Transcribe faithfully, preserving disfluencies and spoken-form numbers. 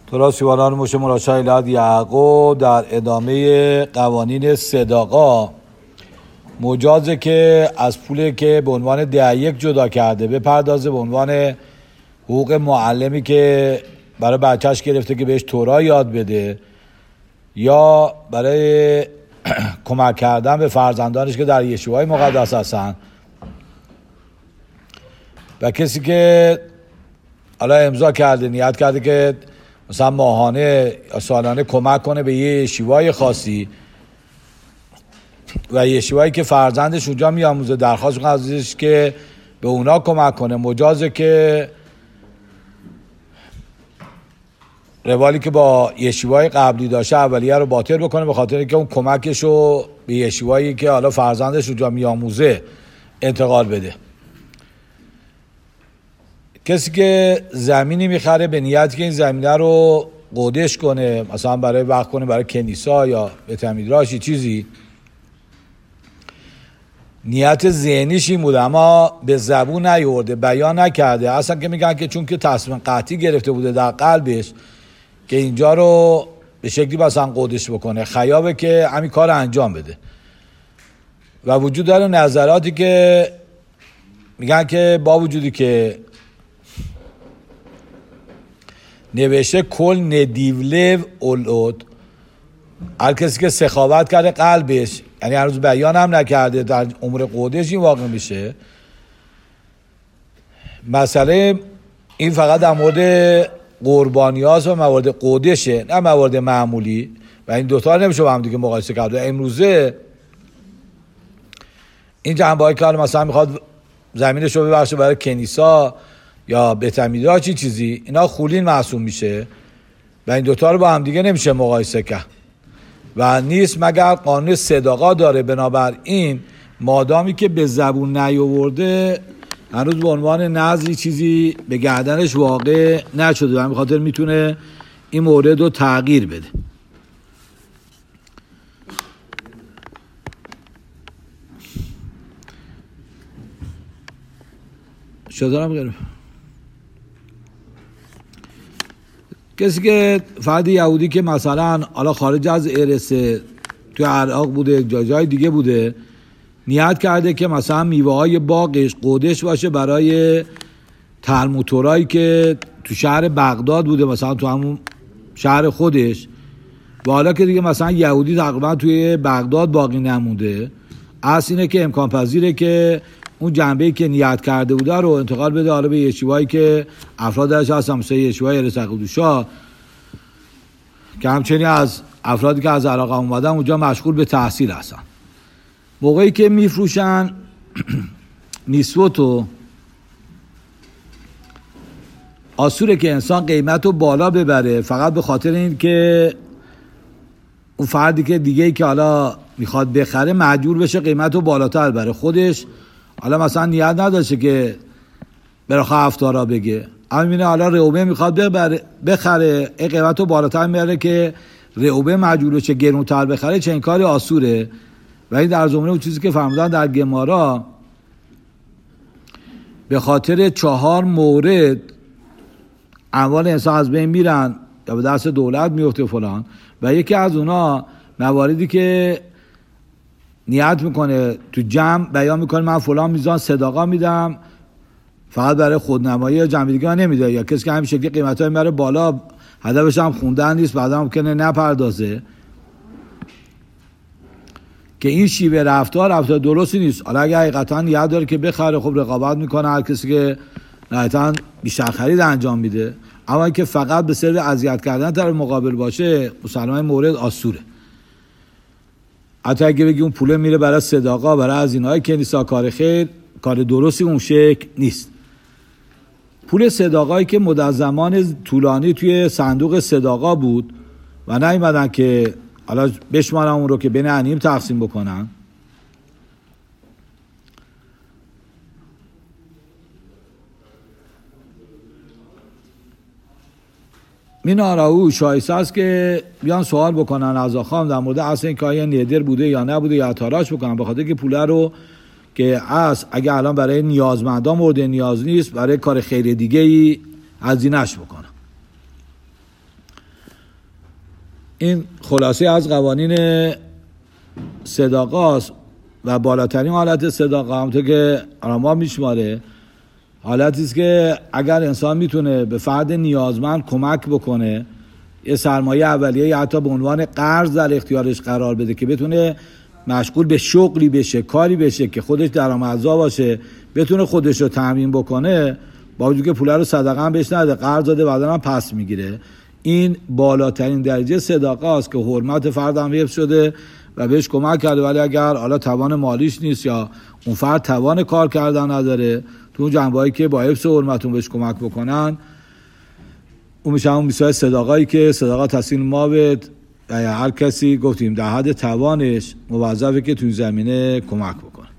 تورا سیوانان موشه مراشای الهد یعقوب در ادامه قوانین صداقا مجازه که از پولی که به عنوان ده یک جدا کرده بپردازه به عنوان حقوق معلمی که برای بچهش گرفته که بهش تورا یاد بده یا برای کمک کردن به فرزندانش که در یشوهای مقدس هستن و کسی که حالا امضا کرده نیت کرده که مثلا ماهانه یا سالانه کمک کنه به یه یشیوای خاصی و یشیوایی که فرزندش اونجا میاموزه درخواست میکنه ازش که به اونا کمک کنه مجازه که روالی که با یشیوای قبلی داشته اولیه رو باطل بکنه به خاطر که اون کمکش رو به یشیوایی که حالا فرزندش اونجا میاموزه انتقال بده. کسی که زمینی میخره به نیت که این زمینه رو قودش کنه مثلا برای وقت کنه برای کنیسا یا به تعمیراشی چیزی نیت ذهنیش این بوده اما به زبون نیورده بیان نکرده اصلا که میگن که چون که تصمیم قطعی گرفته بوده در قلبش که اینجا رو به شکلی مثلا قودش بکنه خیابه که همین کار انجام بده و وجود داره نظراتی که میگن که با وجودی که نوشته کل ندیولو اولود هر کسی که سخاوت کرده قلبش یعنی هنوز بیان هم نکرده در امور قودش این واقع میشه مسئله این فقط در مورد قربانی هاست و موارد قودشه نه موارد معمولی و این دوتا نمیشه با هم دیگه مقایسه کرد. امروزه این جنبه های که مثلا میخواد زمینش رو ببخشه برای کنیسا یا به تعمیرات چی چیزی اینا خولین محسوب میشه و این دوتا رو با هم دیگه نمیشه مقایسه کرد و نیست مگر قانون صداقا داره. بنابراین مادامی که به زبون نیاورده هنوز به عنوان نظری چیزی به گردنش واقع نشده و همین خاطر میتونه این مورد رو تغییر بده. شدارم گرم کسی که فرد یهودی که مثلا حالا خارج از ارسه توی عراق بوده جای جای دیگه بوده نیت کرده که مثلا میوه های باغش قودش باشه برای تلمود تورایی که تو شهر بغداد بوده مثلا تو همون شهر خودش و حالا که دیگه مثلا یهودی تقریبا توی بغداد باقی نمونده اصل اینه که امکان پذیره که اون جنبه‌ای که نیت کرده بوده رو انتقال بده حالا به یشیوایی که افراد درش هستن مثل یشیوای ارسقدوشا که همچنین از افرادی که از عراق اومدن اونجا مشغول به تحصیل هستن. موقعی که میفروشن نیسوتو آسوره که انسان قیمت رو بالا ببره فقط به خاطر این که اون فردی که دیگه‌ای که حالا میخواد بخره مجبور بشه قیمت رو بالاتر بره خودش حالا مثلا نیت نداشته که براخه هفتارا بگه اما میبینه حالا رئوبه میخواد ببره بخره این قیمت رو بالاتر میبره که رئوبه مجبور بشه گرونتر بخره چه این کاری آسوره و این در زمینه اون چیزی که فرمودن در گمارا به خاطر چهار مورد اموال انسان از بین میرن یا به دست دولت میفته فلان و یکی از اونا مواردی که نیت میکنه تو جمع بیان میکنه من فلان میزان صداقا میدم فقط برای خودنمایی یا جمع دیگه نمیده یا کسی که همین شکلی قیمتای میاره بالا هدفش هم خوندن نیست بعدا ممکنه نپردازه که این شیوه رفتار رفتار درستی نیست. حالا اگه حقیقتا نیت داره که بخره خب رقابت میکنه هر کسی که نهایتاً بیشتر خرید انجام میده اما اینکه فقط به سر اذیت کردن طرف مقابل باشه مسلماً مورد آسوره. حتی اگه بگی اون پوله میره برای صداقا برای از اینهای کنیسا کار خیر کار درستی اون شکل نیست. پول صداقایی که مدت زمان طولانی توی صندوق صداقا بود و نیومدن که حالا بشمارن اون رو که بین انیم تقسیم بکنن این آراو شایسته است که بیان سوال بکنن از آخام در مورد اصل این که آیا نیدر بوده یا نبوده یا تاراش بکنن به خاطر که پوله رو که از اگه الان برای نیازمندان مورد نیاز نیست برای کار خیر دیگه ای هزینه‌اش بکنن. این خلاصه از قوانین صداقه است و بالاترین حالت صداقه همونطور که رما میشماره حالتی است که اگر انسان میتونه به فرد نیازمند کمک بکنه، یه سرمایه اولیه یا حتی به عنوان قرض در اختیارش قرار بده که بتونه مشغول به شغلی بشه، کاری بشه که خودش درآمدزا باشه، بتونه خودش رو تامین بکنه، با وجود که پول رو صدقه هم بهش نده، قرض داده بعداً هم پس میگیره. این بالاترین درجه صداقه است که حرمت فرد هم حفظ شده و بهش کمک کرده. ولی اگر حالا توان مالیش نیست یا اون فرد توان کار کردن نداره، تو اون جنبه‌ای که با حفظ حرمتون بهش کمک بکنن، اون میشه همون میشه صداقه‌ای که صداقه تحسین مابد و هر کسی گفتیم در حد توانش موظفه که تو زمینه کمک بکنه.